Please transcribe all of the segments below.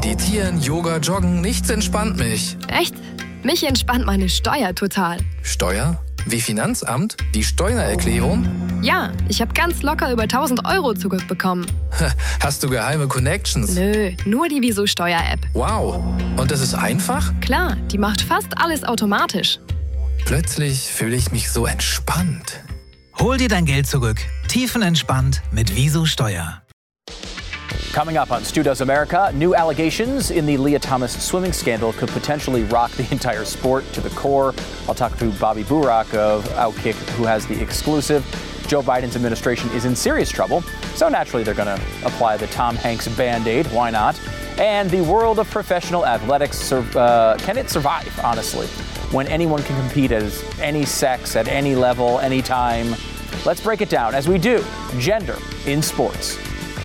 Meditieren, Yoga, Joggen, nichts entspannt mich. Echt? Mich entspannt meine Steuer total. Steuer? Wie Finanzamt? Die Steuererklärung? Ja, ich habe ganz locker über 1.000 Euro zurückbekommen. Hast du geheime Connections? Nö, nur die Wieso Steuer-App. Wow. Und das ist einfach? Klar, die macht fast alles automatisch. Plötzlich fühle ich mich so entspannt. Hol dir dein Geld zurück. Tiefenentspannt mit Wieso Steuer. Coming up on Stu Does America, new allegations in the Leah Thomas swimming scandal could potentially rock the entire sport to the core. I'll talk to Bobby Burack of Outkick, who has the exclusive. Joe Biden's administration is in serious trouble, so naturally they're going to apply the Tom Hanks Band-Aid. Why not? And the world of professional athletics, can it survive, honestly, when anyone can compete as any sex, at any level, anytime? Let's break it down as we do. Gender in sports.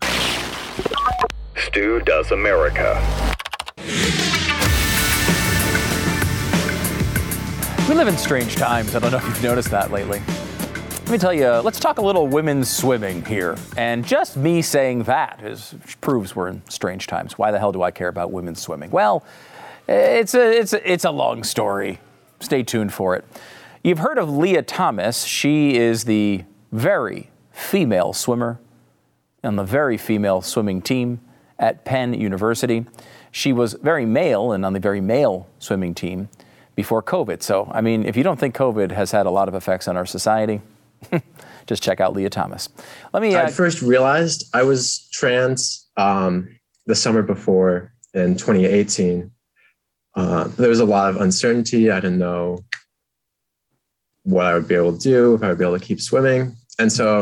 Stu Does America. We live in strange times. I don't know if you've noticed that lately. Let me tell you, let's talk a little women's swimming here. And just me saying that proves we're in strange times. Why the hell do I care about women's swimming? Well, it's a long story. Stay tuned for it. You've heard of Leah Thomas. She is the very female swimmer on the very female swimming team at Penn University. She was very male and on the very male swimming team before COVID. So, I mean, if you don't think COVID has had a lot of effects on our society, just check out Leah Thomas. I first realized I was trans the summer before in 2018. There was a lot of uncertainty. I didn't know what I would be able to do, if I would be able to keep swimming. And so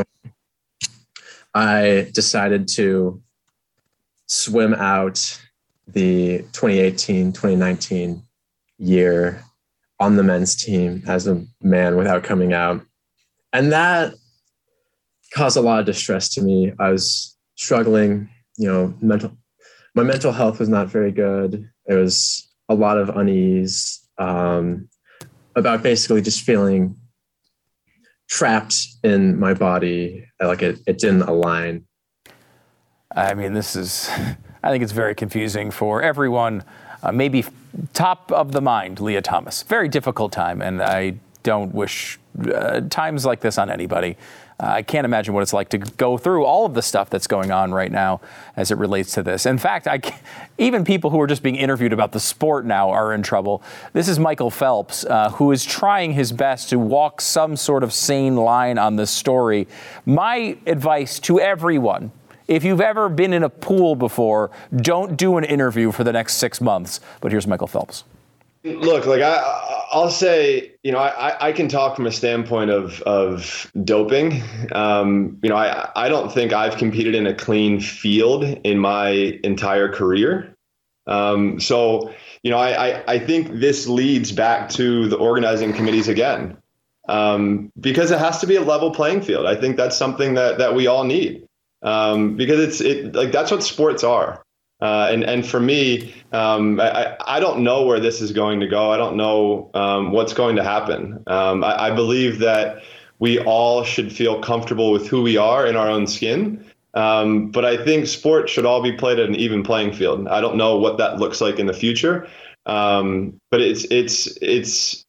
I decided to swim out the 2018-2019 year on the men's team as a man without coming out. And that caused a lot of distress to me. I was struggling, my mental health was not very good. There was a lot of unease about basically just feeling trapped in my body, like it didn't align. I mean, I think it's very confusing for everyone. Maybe top of the mind, Leah Thomas. Very difficult time, and I don't wish times like this on anybody. I can't imagine what it's like to go through all of the stuff that's going on right now as it relates to this. In fact, even people who are just being interviewed about the sport now are in trouble. This is Michael Phelps, who is trying his best to walk some sort of sane line on this story. My advice to everyone, if you've ever been in a pool before, don't do an interview for the next 6 months. But here's Michael Phelps. Look, I'll say, I can talk from a standpoint of doping. I don't think I've competed in a clean field in my entire career. I think this leads back to the organizing committees again, because it has to be a level playing field. I think that's something that we all need, because that's what sports are. And for me, I don't know where this is going to go. I don't know what's going to happen. I believe that we all should feel comfortable with who we are in our own skin. But I think sports should all be played at an even playing field. I don't know what that looks like in the future. But it's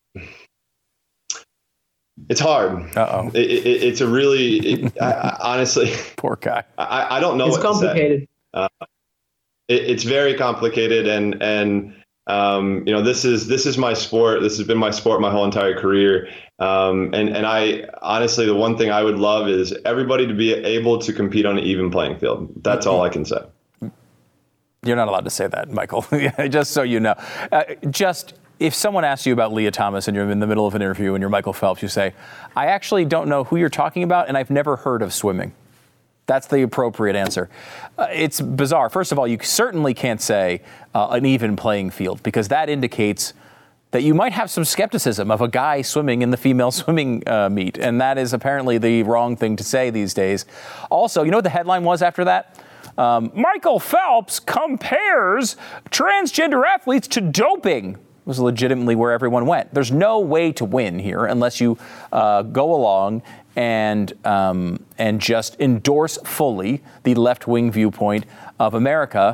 hard. Uh-oh. It's a really, honestly, poor guy. I don't know. It's complicated. It's very complicated, and this is my sport. This has been my sport my whole entire career. And I honestly, the one thing I would love is everybody to be able to compete on an even playing field. That's all I can say. You're not allowed to say that, Michael. Just so you know. If someone asks you about Leah Thomas and you're in the middle of an interview and you're Michael Phelps, you say, I actually don't know who you're talking about, and I've never heard of swimming. That's the appropriate answer. It's bizarre. First of all, you certainly can't say an even playing field, because that indicates that you might have some skepticism of a guy swimming in the female swimming meet. And that is apparently the wrong thing to say these days. Also, you know what the headline was after that? Michael Phelps compares transgender athletes to doping. Was legitimately where everyone went. There's no way to win here unless you go along and just endorse fully the left-wing viewpoint of America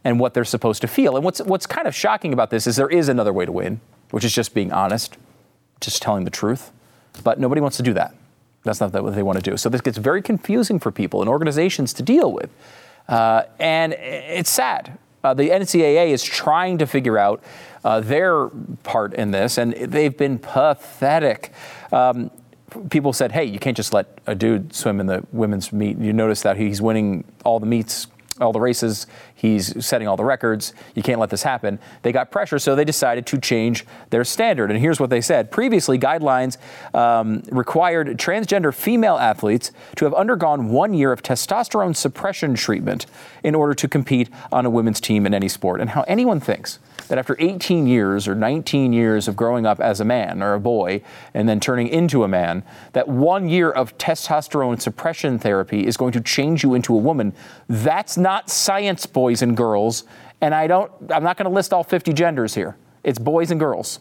and what they're supposed to feel. And what's kind of shocking about this is there is another way to win, which is just being honest, just telling the truth. But nobody wants to do that. That's not what they want to do. So this gets very confusing for people and organizations to deal with. And it's sad. The NCAA is trying to figure out their part in this, and they've been pathetic. People said, hey, you can't just let a dude swim in the women's meet. You notice that he's winning all the meets, all the races. He's setting all the records. You can't let this happen. They got pressure, so they decided to change their standard. And here's what they said. Previously, guidelines required transgender female athletes to have undergone 1 year of testosterone suppression treatment in order to compete on a women's team in any sport. And how anyone thinks that after 18 years or 19 years of growing up as a man or a boy and then turning into a man, that 1 year of testosterone suppression therapy is going to change you into a woman. That's not science, boys and girls. And I'm not going to list all 50 genders here. It's boys and girls.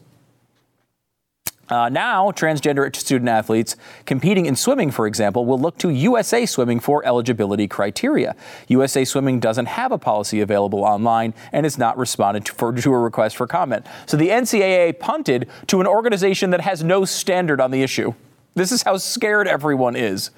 Now, transgender student athletes competing in swimming, for example, will look to USA Swimming for eligibility criteria. USA Swimming doesn't have a policy available online and has not responded to a request for comment. So the NCAA punted to an organization that has no standard on the issue. This is how scared everyone is.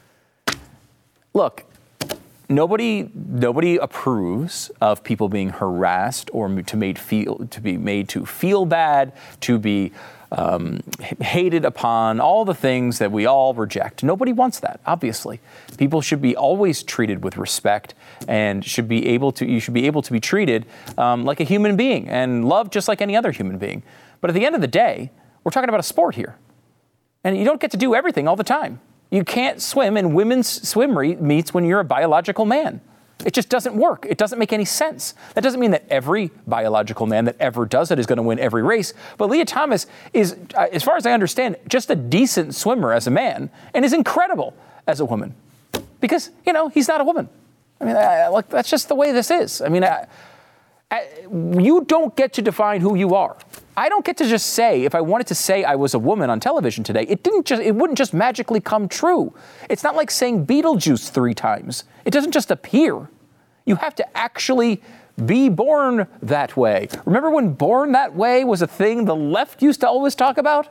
Look, nobody approves of people being harassed or to be made to feel bad, to be hated upon, all the things that we all reject. Nobody wants that, obviously. People should be always treated with respect and you should be able to be treated like a human being and loved just like any other human being. But at the end of the day, we're talking about a sport here. And you don't get to do everything all the time. You can't swim in women's swim meets when you're a biological man. It just doesn't work. It doesn't make any sense. That doesn't mean that every biological man that ever does it is going to win every race. But Leah Thomas is, as far as I understand, just a decent swimmer as a man and is incredible as a woman. Because, he's not a woman. I mean, that's just the way this is. I mean, you don't get to define who you are. I don't get to just say, if I wanted to say I was a woman on television today, it wouldn't just magically come true. It's not like saying Beetlejuice 3 times. It doesn't just appear. You have to actually be born that way. Remember when born that way was a thing the left used to always talk about?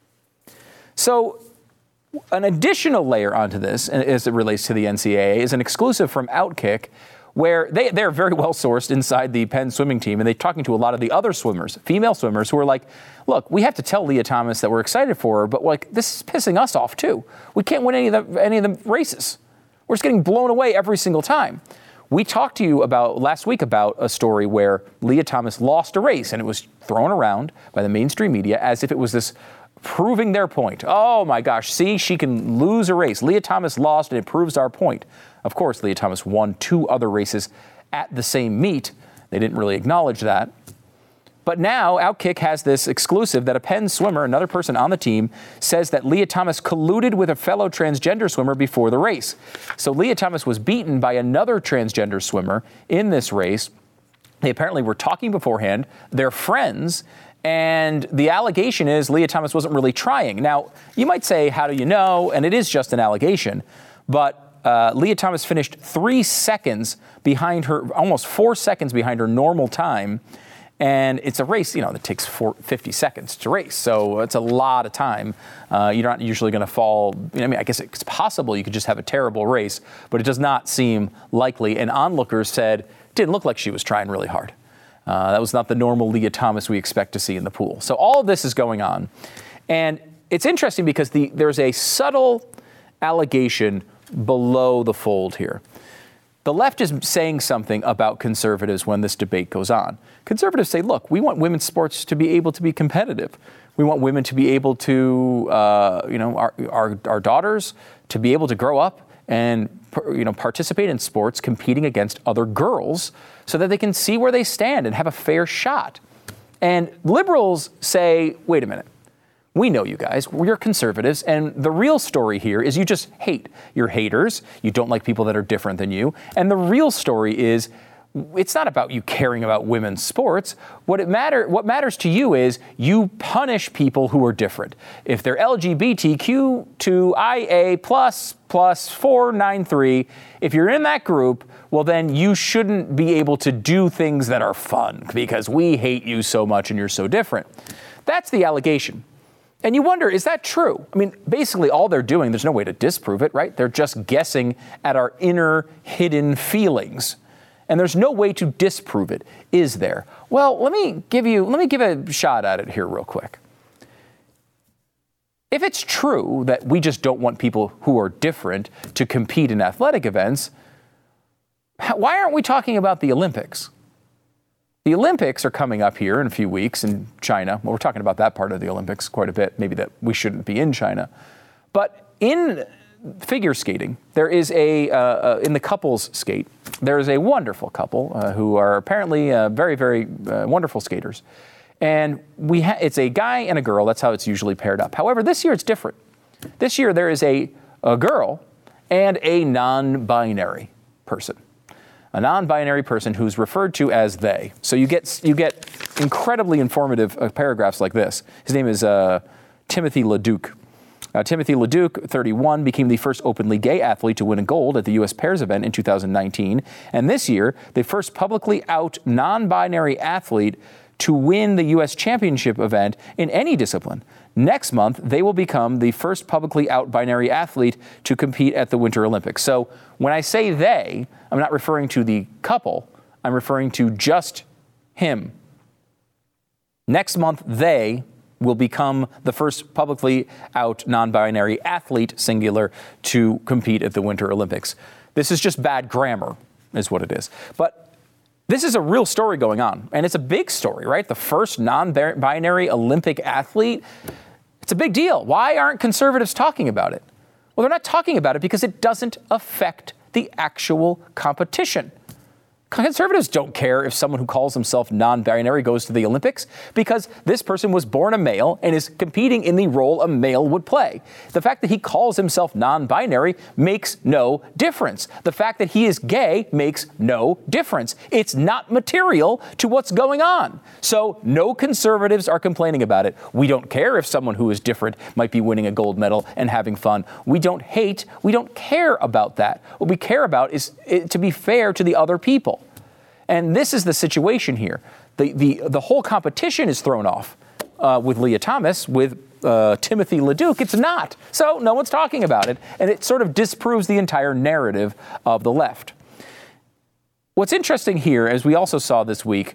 So an additional layer onto this, as it relates to the NCAA, is an exclusive from Outkick, where they're very well sourced inside the Penn swimming team, and they're talking to a lot of the other swimmers, female swimmers, who are like, look, we have to tell Leah Thomas that we're excited for her, but this is pissing us off too. We can't win any of the races. We're just getting blown away every single time. We talked to you last week about a story where Leah Thomas lost a race, and it was thrown around by the mainstream media as if it was this proving their point. Oh my gosh, see, she can lose a race. Leah Thomas lost, and it proves our point. Of course, Leah Thomas won 2 other races at the same meet. They didn't really acknowledge that. But now Outkick has this exclusive that a Penn swimmer, another person on the team, says that Leah Thomas colluded with a fellow transgender swimmer before the race. So Leah Thomas was beaten by another transgender swimmer in this race. They apparently were talking beforehand. They're friends. And the allegation is Leah Thomas wasn't really trying. Now, you might say, how do you know? And it is just an allegation. But Leah Thomas finished 3 seconds behind her, almost 4 seconds behind her normal time. And it's a race, that takes 50 seconds to race. So it's a lot of time. You're not usually going to fall. I guess it's possible you could just have a terrible race, but it does not seem likely. And onlookers said it didn't look like she was trying really hard. That was not the normal Leah Thomas we expect to see in the pool. So all of this is going on. And it's interesting because there's a subtle allegation below the fold here. The left is saying something about conservatives when this debate goes on. Conservatives say, look, we want women's sports to be able to be competitive. We want women to be able to, our daughters to be able to grow up and, participate in sports competing against other girls so that they can see where they stand and have a fair shot. And liberals say, wait a minute. We know you guys, you're conservatives, and the real story here is you just hate. You're haters. You don't like people that are different than you. And the real story is it's not about you caring about women's sports. What matters to you is you punish people who are different. If they're LGBTQ2IA++493, if you're in that group, well, then you shouldn't be able to do things that are fun because we hate you so much and you're so different. That's the allegation. And you wonder, is that true? I mean, basically all they're doing, there's no way to disprove it, right? They're just guessing at our inner hidden feelings. And there's no way to disprove it, is there? Well, let me give a shot at it here real quick. If it's true that we just don't want people who are different to compete in athletic events, why aren't we talking about the Olympics? The Olympics are coming up here in a few weeks in China. Well, we're talking about that part of the Olympics quite a bit, maybe that we shouldn't be in China. But in figure skating, there is in the couples skate, there is a wonderful couple who are apparently very, very wonderful skaters. And it's a guy and a girl. That's how it's usually paired up. However, this year it's different. This year there is a girl and a non-binary person. A non-binary person who's referred to as they. So you get incredibly informative paragraphs like this. His name is Timothy Leduc. Timothy Leduc, 31, became the first openly gay athlete to win a gold at the U.S. Pairs event in 2019. And this year, the first publicly out non-binary athlete to win the U.S. Championship event in any discipline. Next month, they will become the first publicly out binary athlete to compete at the Winter Olympics. So when I say they, I'm not referring to the couple. I'm referring to just him. Next month, they will become the first publicly out non-binary athlete, singular, to compete at the Winter Olympics. This is just bad grammar, is what it is. But this is a real story going on, and it's a big story, right? The first non-binary Olympic athlete. It's a big deal. Why aren't conservatives talking about it? Well, they're not talking about it because it doesn't affect the actual competition. Conservatives don't care if someone who calls himself non-binary goes to the Olympics because this person was born a male and is competing in the role a male would play. The fact that he calls himself non-binary makes no difference. The fact that he is gay makes no difference. It's not material to what's going on. So no conservatives are complaining about it. We don't care if someone who is different might be winning a gold medal and having fun. We don't care about that. What we care about is to be fair to the other people. And this is the situation here. The whole competition is thrown off with Lia Thomas, with Timothy Leduc. It's not. So no one's talking about it. And it sort of disproves the entire narrative of the left. What's interesting here, as we also saw this week,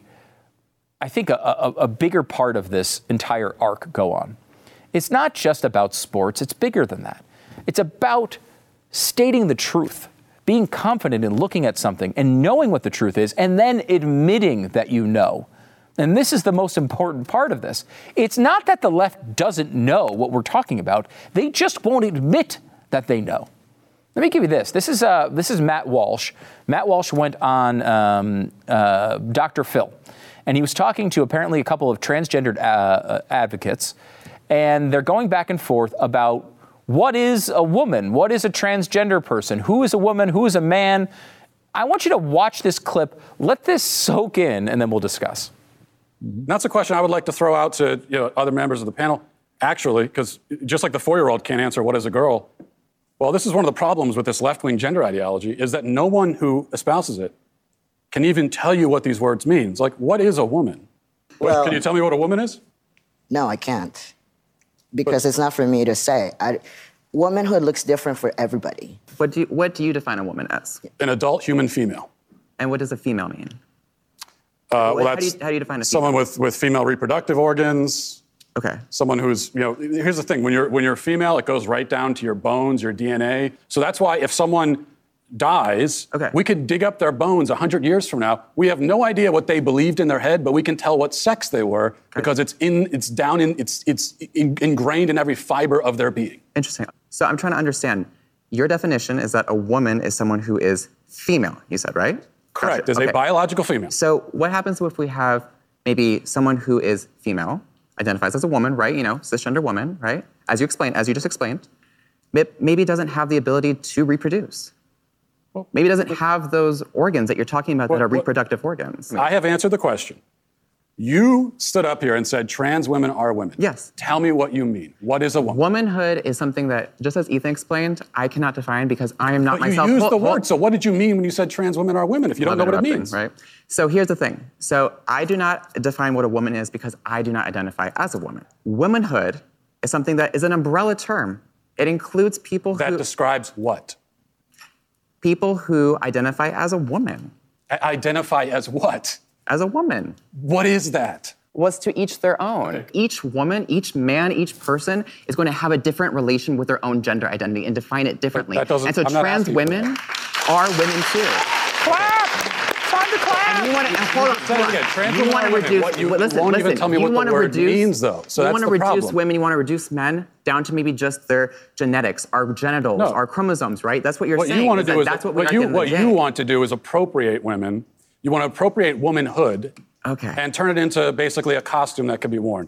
I think a bigger part of this entire arc go on. It's not just about sports. It's bigger than that. It's about stating the truth. Being confident in looking at something and knowing what the truth is, and then admitting that you know. And this is the most important part of this. It's not that the left doesn't know what we're talking about. They just won't admit that they know. Let me give you this. This is Matt Walsh. Matt Walsh went on Dr. Phil, and he was talking to apparently a couple of transgendered advocates, and they're going back and forth about what is a woman? What is a transgender person? Who is a woman? Who is a man? I want you to watch this clip. Let this soak in, and then we'll discuss. That's a question I would like to throw out to other members of the panel, actually, because just like the 4-year-old can't answer what is a girl. Well, this is one of the problems with this left-wing gender ideology, is that no one who espouses it can even tell you what these words mean. It's like, what is a woman? Can you tell me what a woman is? No, I can't. Because it's not for me to say. Womanhood looks different for everybody. What do you define a woman as? An adult human female. And what does a female mean? How do you define a female? Someone with female reproductive organs. Okay. Someone who's, here's the thing. When you're female, it goes right down to your bones, your DNA. So that's why if someone dies, we could dig up their bones 100 years from now. We have no idea what they believed in their head, but we can tell what sex they were because it's ingrained in every fiber of their being. Interesting. So I'm trying to understand. Your definition is that a woman is someone who is female, you said, right? Correct. Is a biological female. So what happens if we have maybe someone who is female, identifies as a woman, right? Cisgender woman, right? As you just explained, maybe doesn't have the ability to reproduce. Maybe it doesn't have those organs that you're talking about that are reproductive organs. I have answered the question. You stood up here and said trans women are women. Yes. Tell me what you mean. What is a woman? Womanhood is something that, just as Ethan explained, I cannot define because I am not But myself. you used the word, so what did you mean when you said trans women are women if you don't know what it means? Right? So here's the thing. So I do not define what a woman is because I do not identify as a woman. Womanhood is something that is an umbrella term. It includes people That describes what? People who identify as a woman. Identify as what? As a woman. What is that? Was to each their own. Okay. Each woman, each man, each person is going to have a different relation with their own gender identity and define it differently. That doesn't, and so trans women are women too. Clap! Time to clap! And you want to hold on. Trans you want to reduce. You won't even tell me what the word means, though. So you that's want to the reduce problem. women. You want to reduce men down to maybe just their genetics, our genitals, our chromosomes. Right? That's what you're saying. You want to do is that's what what you want to do is appropriate women. You want to appropriate womanhood. Okay. And turn it into basically a costume that could be worn.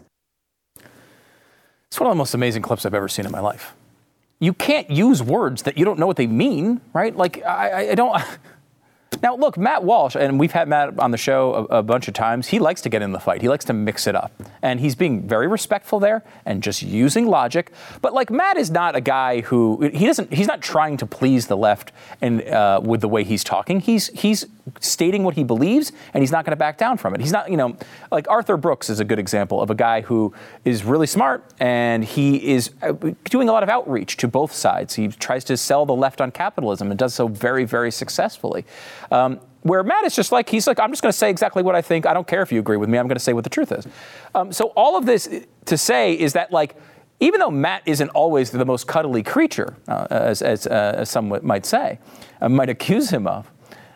It's one of the most amazing clips I've ever seen in my life. You can't use words that you don't know what they mean, right? Like, I don't... Now, look, Matt Walsh, and we've had Matt on the show a bunch of times, he likes to get in the fight. He likes to mix it up. And he's being very respectful there and just using logic. But, like, Matt is not a guy who... He's not trying to please the left and with the way he's talking. He's stating what he believes, and he's not going to back down from it. He's not, like Arthur Brooks is a good example of a guy who is really smart, and he is doing a lot of outreach to both sides. He tries to sell the left on capitalism and does so very, very successfully. Where Matt is just like, he's like, I'm just going to say exactly what I think. I don't care if you agree with me. I'm going to say what the truth is. So all of this to say is that, like, even though Matt isn't always the most cuddly creature, as some might say, might accuse him of,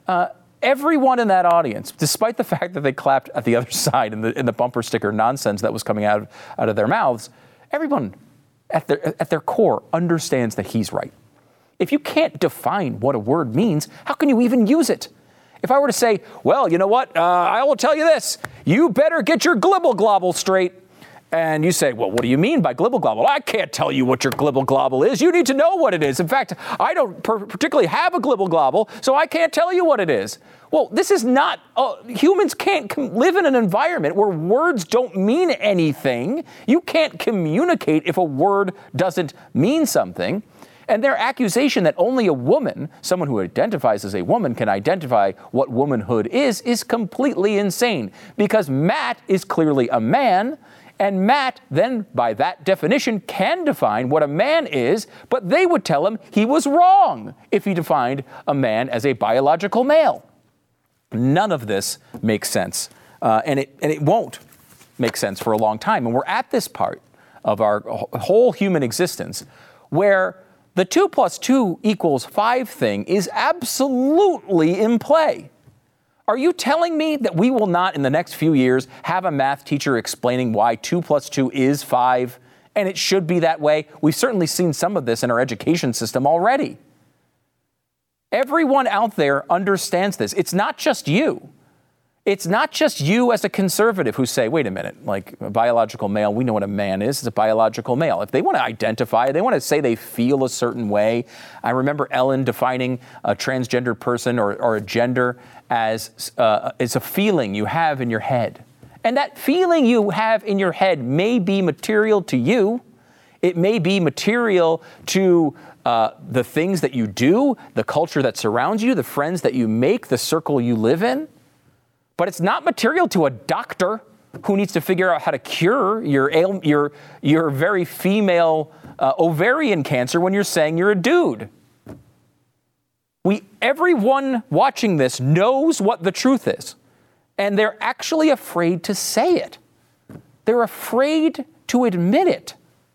everyone in that audience, despite the fact that they clapped at the other side in the bumper sticker nonsense that was coming out of their mouths, everyone at their core understands that he's right. If you can't define what a word means, how can you even use it? If I were to say, well, you know what, I will tell you this, you better get your glibble globble straight. And you say, well, what do you mean by glibble globble? I can't tell you what your glibble globble is. You need to know what it is. In fact, I don't particularly have a glibble globble, so I can't tell you what it is. Well, this is not, humans can't live in an environment where words don't mean anything. You can't communicate if a word doesn't mean something. And their accusation that only a woman, someone who identifies as a woman, can identify what womanhood is completely insane. Because Matt is clearly a man, and Matt then, by that definition, can define what a man is, but they would tell him he was wrong if he defined a man as a biological male. None of this makes sense, and it won't make sense for a long time. And we're at this part of our whole human existence where the 2 + 2 = 5 thing is absolutely in play. Are you telling me that we will not, in the next few years, have a math teacher explaining why 2 + 2 is 5, and it should be that way? We've certainly seen some of this in our education system already. Everyone out there understands this. It's not just you. It's not just you as a conservative who say, wait a minute, like a biological male, we know what a man is. It's a biological male. If they want to identify, they want to say they feel a certain way. I remember Ellen defining a transgender person or a gender as a feeling you have in your head. And that feeling you have in your head may be material to you. It may be material to the things that you do, the culture that surrounds you, the friends that you make, the circle you live in. But it's not material to a doctor who needs to figure out how to cure your very female ovarian cancer when you're saying you're a dude. Everyone watching this knows what the truth is, and they're actually afraid to say it. They're afraid to admit it.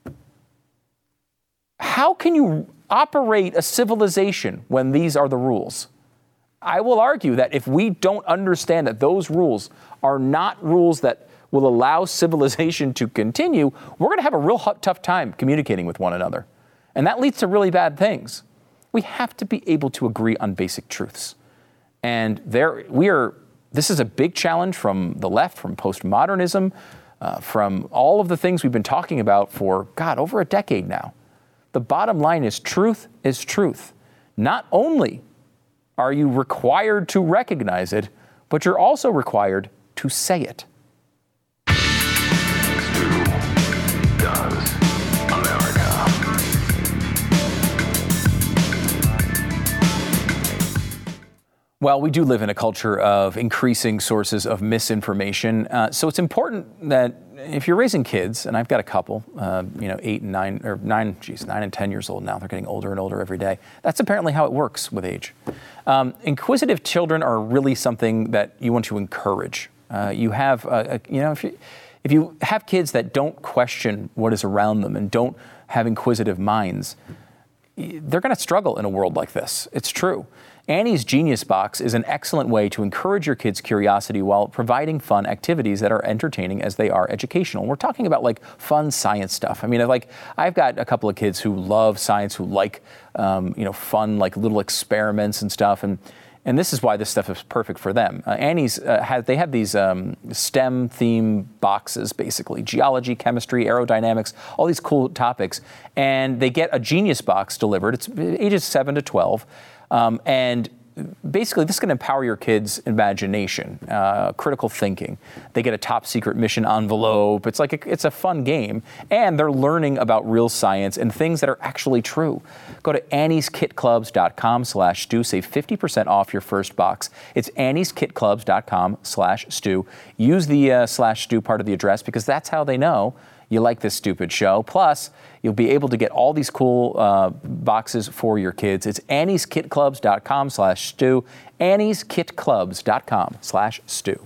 How can you operate a civilization when these are the rules? I will argue that if we don't understand that those rules are not rules that will allow civilization to continue, we're going to have a real tough time communicating with one another. And that leads to really bad things. We have to be able to agree on basic truths. And this is a big challenge from the left, from postmodernism, from all of the things we've been talking about for, over a decade now. The bottom line is truth is truth. Not only are you required to recognize it, but you're also required to say it. Well, we do live in a culture of increasing sources of misinformation. So it's important that if you're raising kids, and I've got a couple, 8 and 9, or 9 and 10 years old now. They're getting older and older every day. That's apparently how it works with age. Inquisitive children are really something that you want to encourage. You have, if you have kids that don't question what is around them and don't have inquisitive minds, they're going to struggle in a world like this. It's true. Annie's Genius Box is an excellent way to encourage your kids' curiosity while providing fun activities that are entertaining as they are educational. We're talking about like fun science stuff. I mean, like I've got a couple of kids who love science, who like, fun, like little experiments and stuff. And this is why this stuff is perfect for them. Annie's, they have these STEM theme boxes, basically. Geology, chemistry, aerodynamics, all these cool topics. And they get a Genius Box delivered. It's ages 7 to 12. And basically, this can empower your kids' imagination, critical thinking. They get a top secret mission envelope. It's like it's a fun game. And they're learning about real science and things that are actually true. Go to annieskitclubs.com/Stu. Save 50% off your first box. It's annieskitclubs.com/Stu. Use the /Stu part of the address because that's how they know you like this stupid show. Plus, you'll be able to get all these cool boxes for your kids. It's annieskitclubs.com/Stu. annieskitclubs.com/Stu.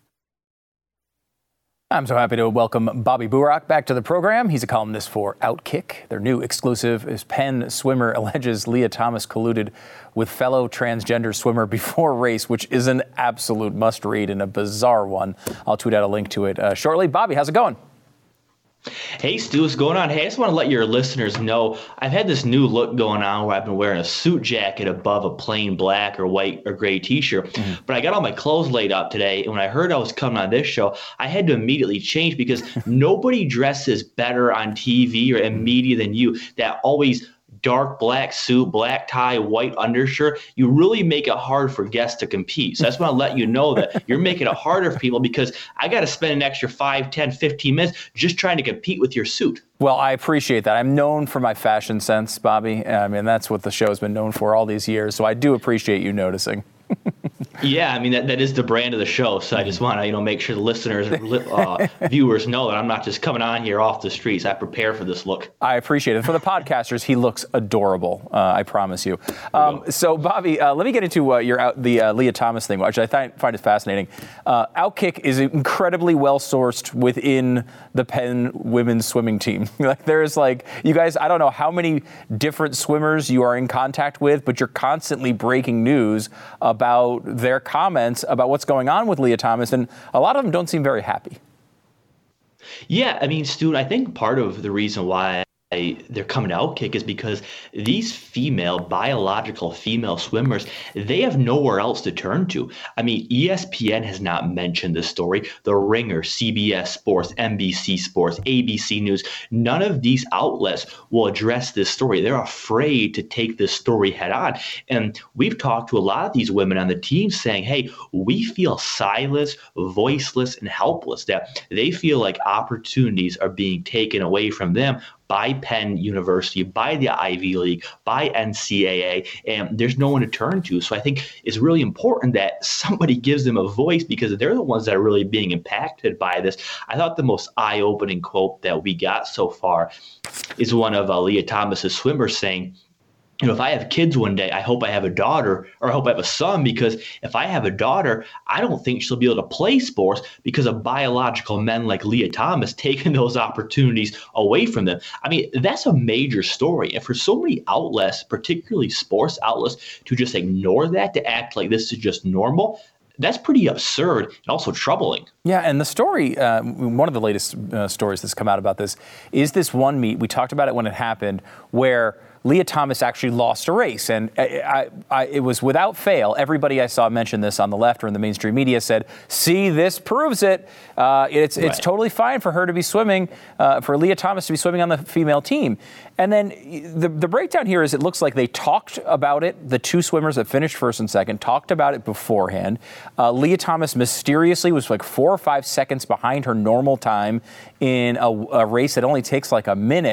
I'm so happy to welcome Bobby Burack back to the program. He's a columnist for Outkick. Their new exclusive is Penn swimmer alleges Lia Thomas colluded with fellow transgender swimmer before race, which is an absolute must-read and a bizarre one. I'll tweet out a link to it shortly. Bobby, how's it going? Hey, Stu, what's going on? Hey, I just want to let your listeners know I've had this new look going on where I've been wearing a suit jacket above a plain black or white or gray t-shirt. But I got all my clothes laid up today, and when I heard I was coming on this show, I had to immediately change because nobody dresses better on TV or in media than you. That always dark black suit, black tie, white undershirt, you really make it hard for guests to compete. So I just want to let you know that you're making it harder for people because I got to spend an extra 5, 10, 15 minutes just trying to compete with your suit. Well, I appreciate that. I'm known for my fashion sense, Bobby. I mean, that's what the show has been known for all these years. So I do appreciate you noticing. Yeah, I mean, that is the brand of the show. So I just want to, make sure the listeners or viewers know that I'm not just coming on here off the streets. I prepare for this look. I appreciate it. For the podcasters, he looks adorable. I promise you. So, Bobby, let me get into the Lia Thomas thing, which I find is fascinating. Outkick is incredibly well-sourced within the Penn women's swimming team. There's you guys, I don't know how many different swimmers you are in contact with, but you're constantly breaking news about their comments about what's going on with Lia Thomas, and a lot of them don't seem very happy. Yeah, I mean, Stu, I think part of the reason why they're coming to Outkick is because these biological female swimmers, they have nowhere else to turn to. I mean, ESPN has not mentioned this story. The Ringer, CBS Sports, NBC Sports, ABC News, none of these outlets will address this story. They're afraid to take this story head on. And we've talked to a lot of these women on the team saying, hey, we feel silenced, voiceless, and helpless, that they feel like opportunities are being taken away from them by Penn University, by the Ivy League, by NCAA, and there's no one to turn to. So I think it's really important that somebody gives them a voice because they're the ones that are really being impacted by this. I thought the most eye-opening quote that we got so far is one of Lia Thomas's swimmers saying, if I have kids one day, I hope I have a daughter, or I hope I have a son, because if I have a daughter, I don't think she'll be able to play sports because of biological men like Lia Thomas taking those opportunities away from them. I mean, that's a major story. And for so many outlets, particularly sports outlets, to just ignore that, to act like this is just normal, that's pretty absurd and also troubling. Yeah, and the story, one of the latest stories that's come out about this is this one meet. We talked about it when it happened, where Lia Thomas actually lost a race, and it was without fail. Everybody I saw mention this on the left or in the mainstream media said, see, this proves it. It's totally fine for her to be swimming, for Lia Thomas to be swimming on the female team. And then the breakdown here is it looks like they talked about it. The two swimmers that finished first and second talked about it beforehand. Lia Thomas mysteriously was 4 or 5 seconds behind her normal time in a race that only takes a minute.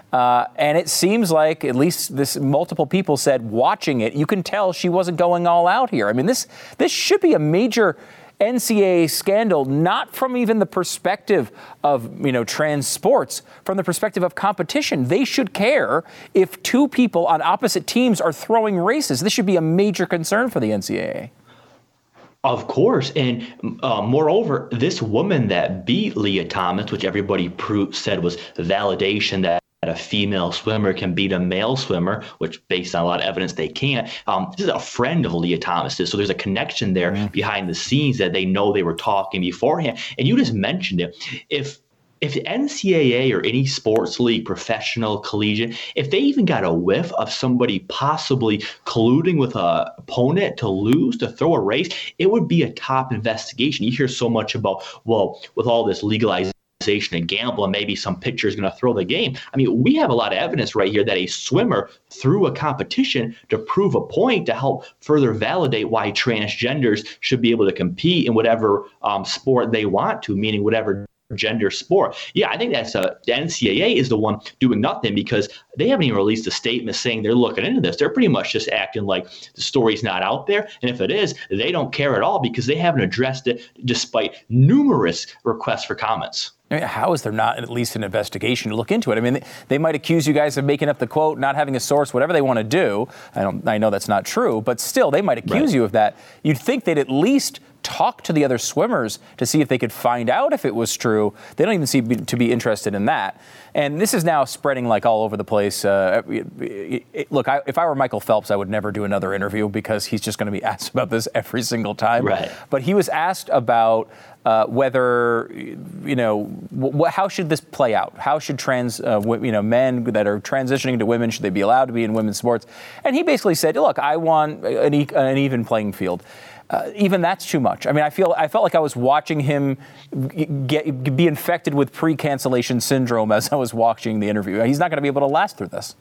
And it seems like, at least this multiple people said watching it, you can tell she wasn't going all out here. I mean, this should be a major NCAA scandal, not from even the perspective of, trans sports, from the perspective of competition. They should care if two people on opposite teams are throwing races. This should be a major concern for the NCAA. Of course. And moreover, this woman that beat Leah Thomas, which everybody said was validation that a female swimmer can beat a male swimmer, which based on a lot of evidence they can't. This is a friend of Leah Thomas's. So there's a connection there behind the scenes that they know they were talking beforehand. And you just mentioned it. If the NCAA or any sports league, professional, collegiate, if they even got a whiff of somebody possibly colluding with an opponent to lose, to throw a race, it would be a top investigation. You hear so much about, well, with all this legalization and gambling, maybe some pitcher is going to throw the game. I mean, we have a lot of evidence right here that a swimmer threw a competition to prove a point to help further validate why transgenders should be able to compete in whatever sport they want to, meaning whatever gender sport. Yeah, I think that's the NCAA is the one doing nothing because they haven't even released a statement saying they're looking into this. They're pretty much just acting like the story's not out there. And if it is, they don't care at all because they haven't addressed it despite numerous requests for comments. I mean, how is there not at least an investigation to look into it? I mean, they might accuse you guys of making up the quote, not having a source, whatever they want to do. I know that's not true, but still, they might accuse you of that. You'd think they'd at least talk to the other swimmers to see if they could find out if it was true. They don't even seem to be interested in that. And this is now spreading like all over the place. Look, if I were Michael Phelps, I would never do another interview because he's just going to be asked about this every single time. Right. But he was asked about whether, how should this play out? How should trans, men that are transitioning to women, should they be allowed to be in women's sports? And he basically said, look, I want an even playing field. Even that's too much. I mean, I felt like I was watching him be infected with pre-cancellation syndrome as I was watching the interview. He's not going to be able to last through this.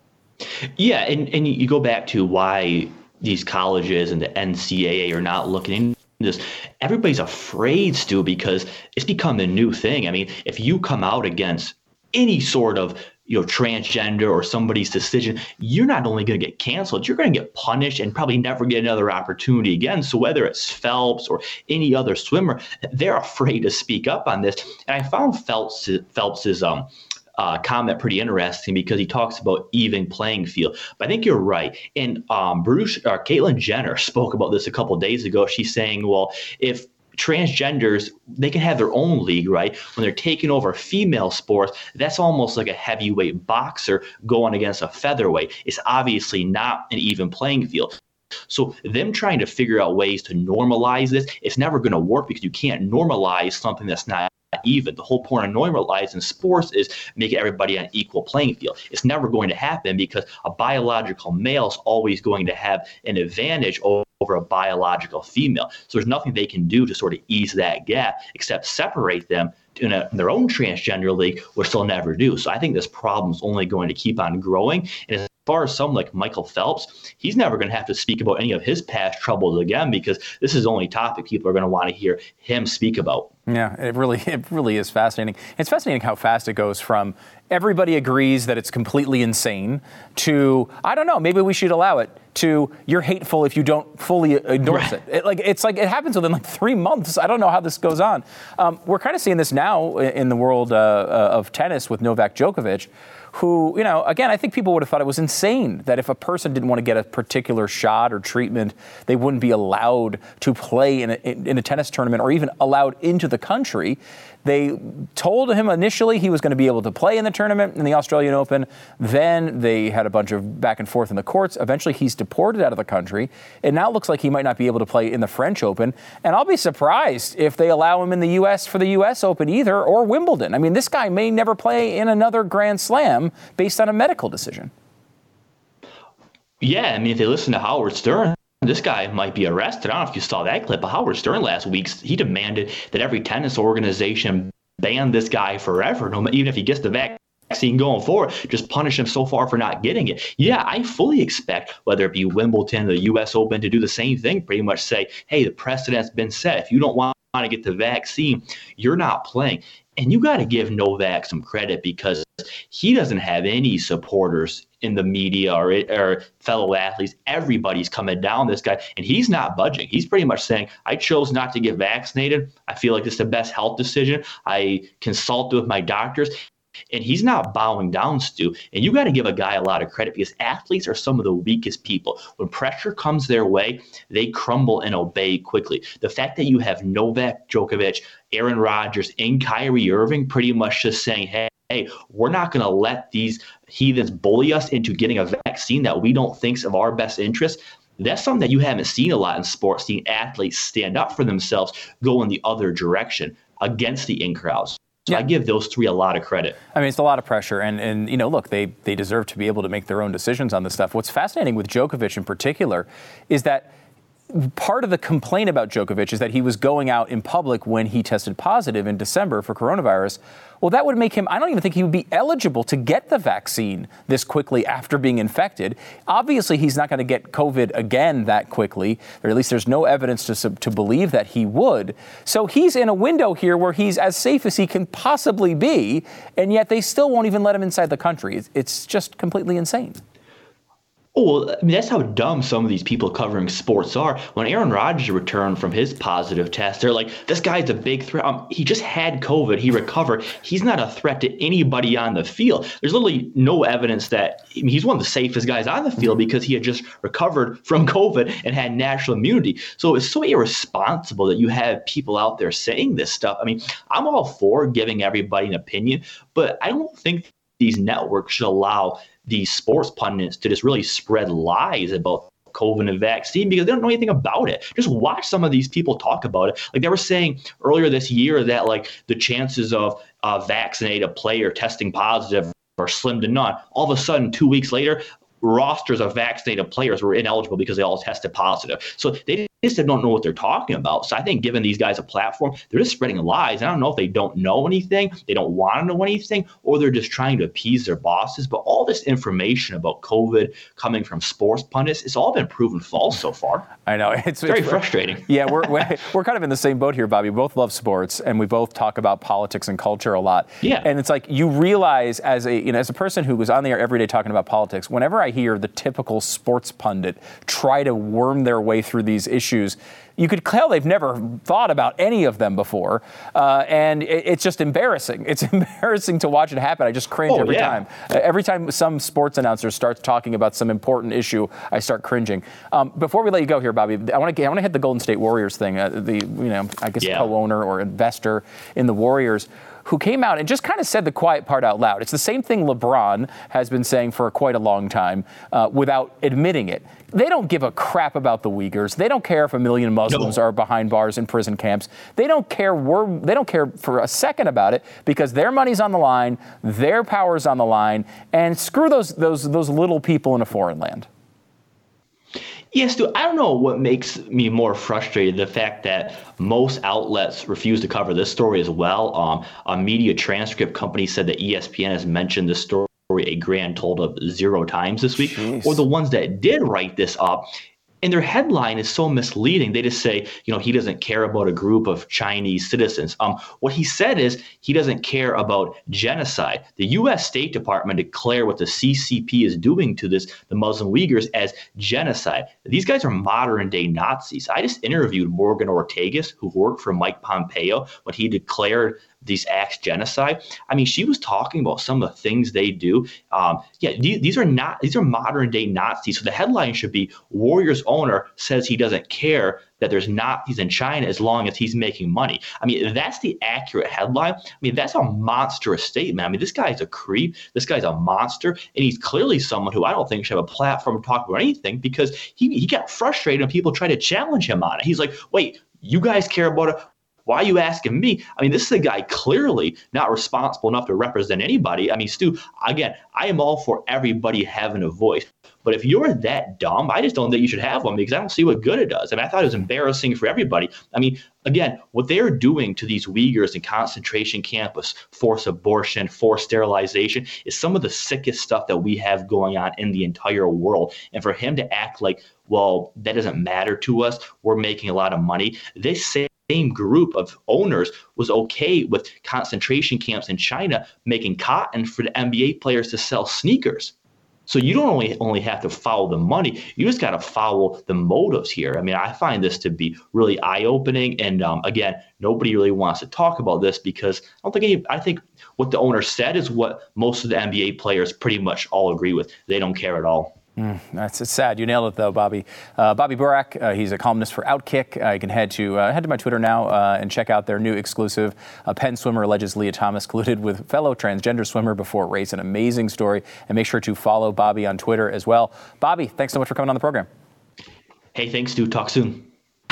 Yeah, and you go back to why these colleges and the NCAA are not looking into this. Everybody's afraid, Stu, because it's become a new thing. I mean, if you come out against any sort of transgender or somebody's decision, you're not only going to get canceled, you're going to get punished and probably never get another opportunity again. So whether it's Phelps or any other swimmer, they're afraid to speak up on this. And I found Phelps's comment pretty interesting because he talks about even playing field. But I think you're right. And Caitlyn Jenner spoke about this a couple of days ago. She's saying, well, if transgenders, they can have their own league, right? When they're taking over female sports, that's almost like a heavyweight boxer going against a featherweight. It's obviously not an even playing field. So them trying to figure out ways to normalize this, it's never going to work because you can't normalize something that's not even. The whole point of normalizing sports is making everybody on an equal playing field. It's never going to happen because a biological male is always going to have an advantage over a biological female. So there's nothing they can do to sort of ease that gap except separate them in their own transgender league, which they'll never do. So I think this problem is only going to keep on growing. And as far as someone like Michael Phelps, he's never going to have to speak about any of his past troubles again because this is the only topic people are going to want to hear him speak about. Yeah, it really is fascinating. It's fascinating how fast it goes from everybody agrees that it's completely insane to, I don't know, maybe we should allow it, to you're hateful if you don't fully endorse it. It happens within 3 months. I don't know how this goes on. We're kind of seeing this now in the world of tennis with Novak Djokovic, who, again, I think people would have thought it was insane that if a person didn't want to get a particular shot or treatment, they wouldn't be allowed to play in a tennis tournament or even allowed into the country. They told him initially he was going to be able to play in the tournament in the Australian Open. Then they had a bunch of back and forth in the courts. Eventually, he's deported out of the country. It now looks like he might not be able to play in the French Open. And I'll be surprised if they allow him in the U.S. for the U.S. Open either, or Wimbledon. I mean, this guy may never play in another Grand Slam based on a medical decision. Yeah, I mean, if they listen to Howard Stern, this guy might be arrested. I don't know if you saw that clip, but Howard Stern last week, he demanded that every tennis organization ban this guy forever, even if he gets the vaccine going forward, just punish him so far for not getting it. Yeah, I fully expect whether it be Wimbledon, the U.S. Open, to do the same thing, pretty much say, hey, the precedent's been set. If you don't want to get the vaccine, you're not playing. And you got to give Novak some credit because he doesn't have any supporters in the media or fellow athletes. Everybody's coming down this guy, and he's not budging. He's pretty much saying, I chose not to get vaccinated. I feel like this is the best health decision. I consulted with my doctors. And he's not bowing down, Stu. And you got to give a guy a lot of credit because athletes are some of the weakest people. When pressure comes their way, they crumble and obey quickly. The fact that you have Novak Djokovic, Aaron Rodgers, and Kyrie Irving pretty much just saying, hey, we're not going to let these heathens bully us into getting a vaccine that we don't think's of our best interest. That's something that you haven't seen a lot in sports, seeing athletes stand up for themselves, go in the other direction against the in crowds. So I give those three a lot of credit. I mean, it's a lot of pressure. And you know, look, they deserve to be able to make their own decisions on this stuff. What's fascinating with Djokovic in particular is that part of the complaint about Djokovic is that he was going out in public when he tested positive in December for coronavirus. Well, that would make him, I don't even think he would be eligible to get the vaccine this quickly after being infected. Obviously, he's not going to get COVID again that quickly, or at least there's no evidence to believe that he would. So he's in a window here where he's as safe as he can possibly be, and yet they still won't even let him inside the country. It's just completely insane. Oh, I mean, that's how dumb some of these people covering sports are. When Aaron Rodgers returned from his positive test, they're like, this guy's a big threat. He just had COVID. He recovered. He's not a threat to anybody on the field. There's literally no evidence that he's one of the safest guys on the field because he had just recovered from COVID and had natural immunity. So it's so irresponsible that you have people out there saying this stuff. I mean, I'm all for giving everybody an opinion, but I don't think these networks should allow these sports pundits to just really spread lies about COVID and vaccine because they don't know anything about it. Just watch some of these people talk about it. Like they were saying earlier this year that like the chances of vaccinate a player testing positive are slim to none. All of a sudden, 2 weeks later, rosters of vaccinated players were ineligible because they all tested positive. So they just don't know what they're talking about. So I think giving these guys a platform, they're just spreading lies. I don't know if they don't know anything, they don't want to know anything, or they're just trying to appease their bosses. But all this information about COVID coming from sports pundits, it's all been proven false so far. I know. It's very frustrating. Yeah, we're kind of in the same boat here, Bobby. We both love sports, and we both talk about politics and culture a lot. Yeah. And it's like you realize as a person who was on the air every day talking about politics, whenever I hear the typical sports pundit try to worm their way through these issues, you could tell they've never thought about any of them before, and it's just embarrassing. It's embarrassing to watch it happen. I just cringe every time. Every time some sports announcer starts talking about some important issue, I start cringing. Before we let you go here, Bobby, I want to hit the Golden State Warriors thing. Co-owner or investor in the Warriors, who came out and just kind of said the quiet part out loud. It's the same thing LeBron has been saying for quite a long time without admitting it. They don't give a crap about the Uyghurs. They don't care if 1 million Muslims are behind bars in prison camps. They don't care. They don't care for a second about it because their money's on the line, their power's on the line, and screw those little people in a foreign land. Yes, Stu, I don't know what makes me more frustrated, the fact that most outlets refuse to cover this story as well. A media transcript company said that ESPN has mentioned this story a grand total of 0 times this week. Jeez. Or the ones that did write this up, and their headline is so misleading. They just say, he doesn't care about a group of Chinese citizens. What he said is he doesn't care about genocide. The U.S. State Department declared what the CCP is doing to the Muslim Uyghurs as genocide. These guys are modern day Nazis. I just interviewed Morgan Ortagus, who worked for Mike Pompeo when he declared these acts genocide. I mean, she was talking about some of the things they do. These are modern day Nazis. So the headline should be Warriors owner says he doesn't care that there's Nazis in China as long as he's making money. I mean, that's the accurate headline. I mean, that's a monstrous statement. I mean, this guy's a creep. This guy's a monster. And he's clearly someone who I don't think should have a platform to talk about anything because he got frustrated when people try to challenge him on it. He's like, wait, you guys care about it? Why are you asking me? I mean, this is a guy clearly not responsible enough to represent anybody. I mean, Stu, again, I am all for everybody having a voice. But if you're that dumb, I just don't think you should have one because I don't see what good it does. I mean, I thought it was embarrassing for everybody. I mean, again, what they're doing to these Uyghurs in concentration camps, forced abortion, forced sterilization, is some of the sickest stuff that we have going on in the entire world. And for him to act like, well, that doesn't matter to us, we're making a lot of money. They say same group of owners was okay with concentration camps in China making cotton for the NBA players to sell sneakers. So you don't only have to follow the money, you just got to follow the motives here. I mean, I find this to be really eye-opening. And again, nobody really wants to talk about this because I think what the owner said is what most of the NBA players pretty much all agree with. They don't care at all. It's sad. You nailed it, though, Bobby. Bobby Burack, he's a columnist for Outkick. You can head to my Twitter now and check out their new exclusive. A Penn swimmer alleges Lia Thomas colluded with fellow transgender swimmer before a race. An amazing story. And make sure to follow Bobby on Twitter as well. Bobby, thanks so much for coming on the program. Hey, thanks, dude. Talk soon.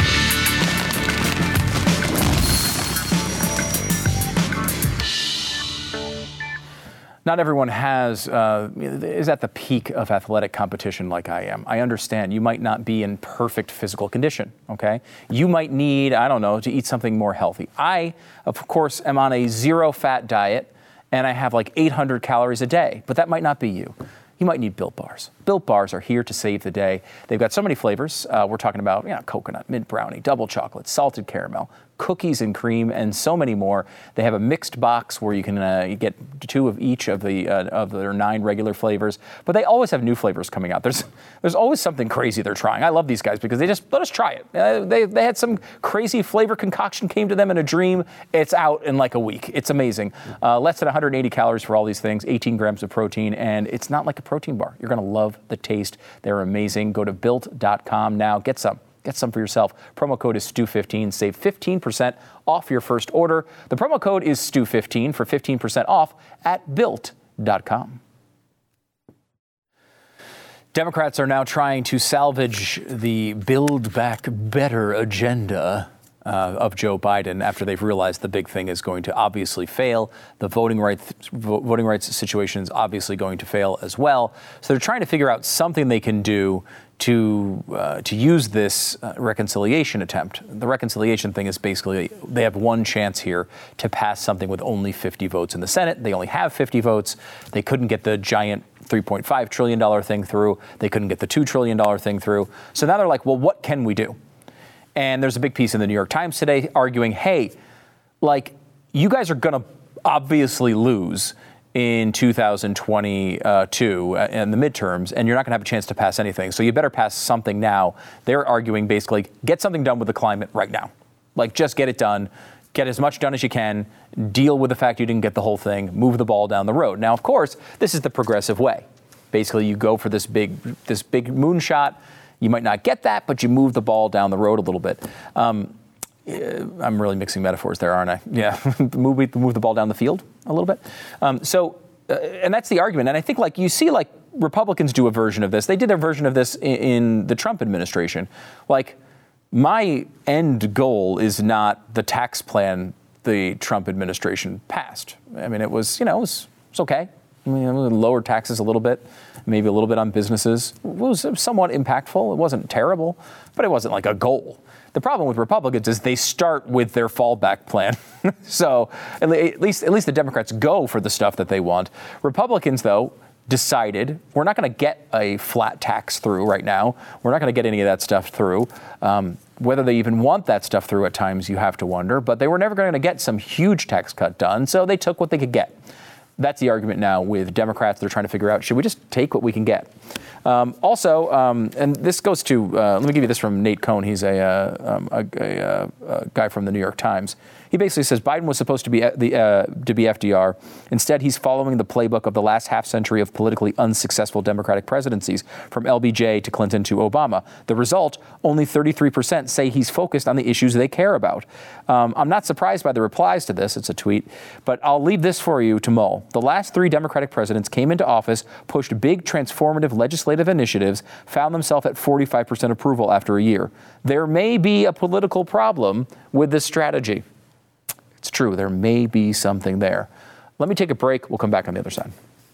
Not everyone is at the peak of athletic competition like I am. I understand you might not be in perfect physical condition, okay? You might need, to eat something more healthy. I, of course, am on a zero-fat diet, and I have like 800 calories a day, but that might not be you. You might need Built Bars. Built Bars are here to save the day. They've got so many flavors. We're talking about coconut, mint brownie, double chocolate, salted caramel, cookies and cream, and so many more. They have a mixed box where you can you get 2 of each of their 9 regular flavors. But they always have new flavors coming out. There's always something crazy they're trying. I love these guys because they just let us try it. They had some crazy flavor concoction came to them in a dream. It's out in like a week. It's amazing. Less than 180 calories for all these things, 18 grams of protein, and it's not like a protein bar. You're going to love the taste. They're amazing. Go to Built.com now. Get some. Get some for yourself. Promo code is STU15. Save 15% off your first order. The promo code is STU15 for 15% off at Built.com. Democrats are now trying to salvage the Build Back Better agenda of Joe Biden after they've realized the big thing is going to obviously fail. The voting rights situation is obviously going to fail as well. So they're trying to figure out something they can do to use this reconciliation attempt. The reconciliation thing is basically they have one chance here to pass something with only 50 votes in the Senate. They only have 50 votes. They couldn't get the giant $3.5 trillion thing through. They couldn't get the $2 trillion thing through. So now they're like, well, what can we do? And there's a big piece in the New York Times today arguing, hey, like, you guys are going to obviously lose in 2022 in the midterms, and you're not going to have a chance to pass anything. So you better pass something now. They're arguing basically, get something done with the climate right now. Like, just get it done. Get as much done as you can. Deal with the fact you didn't get the whole thing. Move the ball down the road. Now, of course, this is the progressive way. Basically, you go for this big moonshot. You might not get that, but you move the ball down the road a little bit. I'm really mixing metaphors there, aren't I? Yeah, move the ball down the field a little bit. And that's the argument. And I think, like, you see, like, Republicans do a version of this. They did their version of this in the Trump administration. Like, my end goal is not the tax plan the Trump administration passed. I mean, it was okay. I mean, lower taxes a little bit, maybe a little bit on businesses. It was somewhat impactful. It wasn't terrible, but it wasn't like a goal. The problem with Republicans is they start with their fallback plan. So at least the Democrats go for the stuff that they want. Republicans, though, decided we're not going to get a flat tax through right now. We're not going to get any of that stuff through. Whether they even want that stuff through at times, you have to wonder. But they were never going to get some huge tax cut done, so they took what they could get. That's the argument now with Democrats. They're trying to figure out, should we just take what we can get? Also, and this goes to, let me give you this from Nate Cohn. He's a guy from the New York Times. He basically says Biden was supposed to be FDR. Instead, he's following the playbook of the last half century of politically unsuccessful Democratic presidencies, from LBJ to Clinton to Obama. The result, only 33% say he's focused on the issues they care about. I'm not surprised by the replies to this. It's a tweet. But I'll leave this for you to mull. The last 3 Democratic presidents came into office, pushed big transformative legislative initiatives, found themselves at 45% approval after a year. There may be a political problem with this strategy. It's true. There may be something there. Let me take a break. We'll come back on the other side.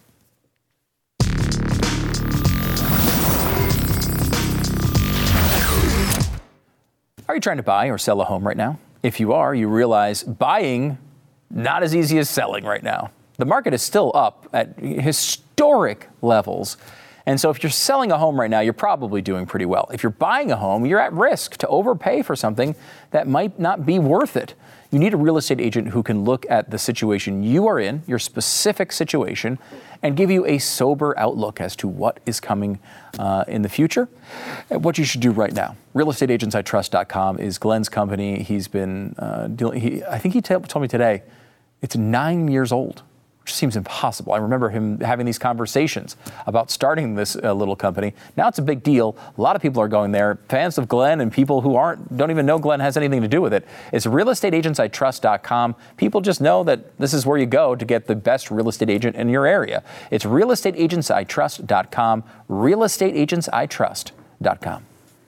Are you trying to buy or sell a home right now? If you are, you realize buying not as easy as selling right now. The market is still up at historic levels. And so if you're selling a home right now, you're probably doing pretty well. If you're buying a home, you're at risk to overpay for something that might not be worth it. You need a real estate agent who can look at the situation you are in, your specific situation, and give you a sober outlook as to what is coming in the future and what you should do right now. RealestateAgentsITrust.com is Glenn's company. He's been I think he told me today, it's 9 years old, which seems impossible. I remember him having these conversations about starting this little company. Now it's a big deal. A lot of people are going there, fans of Glenn and people who don't even know Glenn has anything to do with it. It's realestateagentsitrust.com. People just know that this is where you go to get the best real estate agent in your area. It's realestateagentsitrust.com, realestateagentsitrust.com.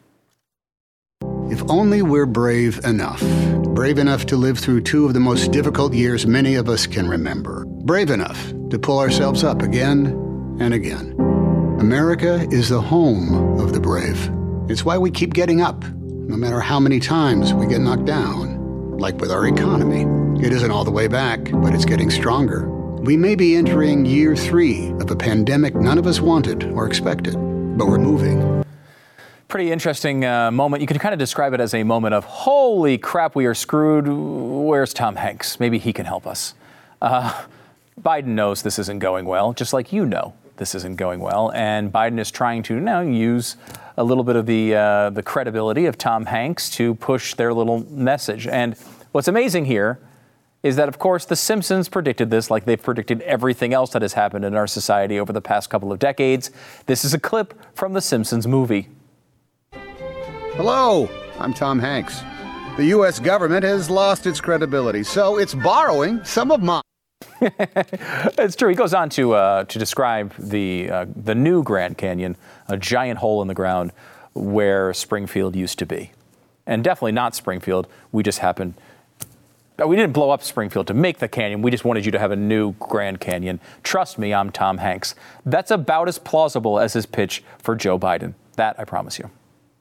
If only we're brave enough to live through two of the most difficult years many of us can remember. Brave enough to pull ourselves up again and again. America is the home of the brave. It's why we keep getting up, no matter how many times we get knocked down. Like with our economy. It isn't all the way back, but it's getting stronger. We may be entering year 3 of a pandemic none of us wanted or expected, but we're moving. Pretty interesting moment. You could kind of describe it as a moment of, holy crap, we are screwed. Where's Tom Hanks? Maybe he can help us. Biden knows this isn't going well, just like you know this isn't going well. And Biden is trying to now use a little bit of the credibility of Tom Hanks to push their little message. And what's amazing here is that, of course, The Simpsons predicted this like they've predicted everything else that has happened in our society over the past couple of decades. This is a clip from The Simpsons movie. Hello, I'm Tom Hanks. The U.S. government has lost its credibility, so it's borrowing some of mine. It's true. He goes on to describe the new Grand Canyon, a giant hole in the ground where Springfield used to be. And definitely not Springfield. We didn't blow up Springfield to make the canyon. We just wanted you to have a new Grand Canyon. Trust me, I'm Tom Hanks. That's about as plausible as his pitch for Joe Biden. That I promise you.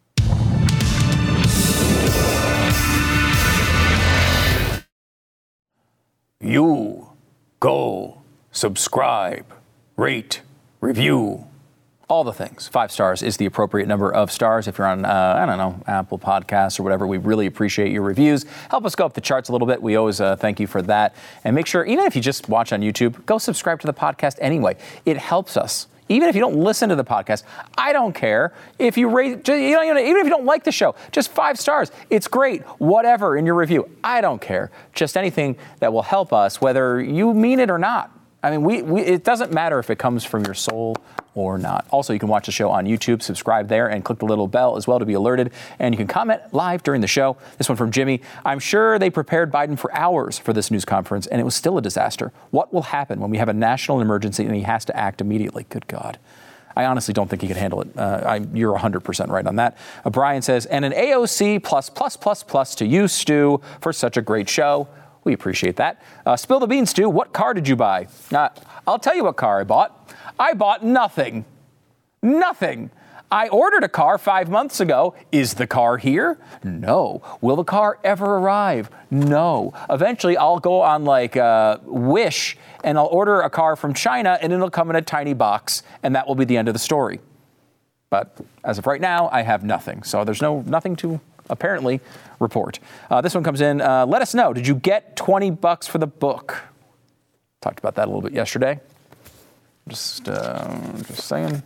You go, subscribe, rate, review, all the things. 5 stars is the appropriate number of stars. If you're on, Apple Podcasts or whatever, we really appreciate your reviews. Help us go up the charts a little bit. We always thank you for that. And make sure, even if you just watch on YouTube, go subscribe to the podcast anyway. It helps us. Even if you don't listen to the podcast, I don't care. If you rate, even if you don't like the show, just 5 stars. It's great. Whatever in your review, I don't care. Just anything that will help us, whether you mean it or not. I mean, it doesn't matter if it comes from your soul or not. Also, you can watch the show on YouTube, subscribe there, and click the little bell as well to be alerted. And you can comment live during the show. This one from Jimmy. I'm sure they prepared Biden for hours for this news conference, and it was still a disaster. What will happen when we have a national emergency and he has to act immediately? Good God. I honestly don't think he can handle it. You're 100% right on that. Brian says, and an AOC++++ to you, Stu, for such a great show. We appreciate that. Spill the beans, Stu. What car did you buy? I'll tell you what car I bought. I bought nothing. Nothing. I ordered a car 5 months ago. Is the car here? No. Will the car ever arrive? No. Eventually, I'll go on Wish, and I'll order a car from China, and it'll come in a tiny box, and that will be the end of the story. But as of right now, I have nothing. So there's nothing to apparently report. This one comes in. Let us know. Did you get $20 for the book? Talked about that a little bit yesterday. Just saying.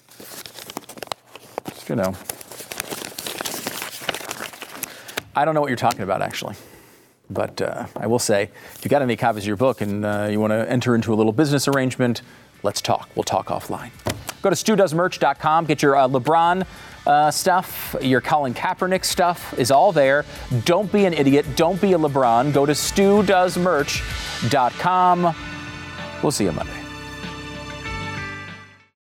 I don't know what you're talking about, actually. But I will say, if you got any copies of your book and you want to enter into a little business arrangement, let's talk. We'll talk offline. Go to StuDoesMerch.com. Get your LeBron stuff. Your Colin Kaepernick stuff is all there. Don't be an idiot. Don't be a LeBron. Go to StuDoesMerch.com. We'll see you Monday.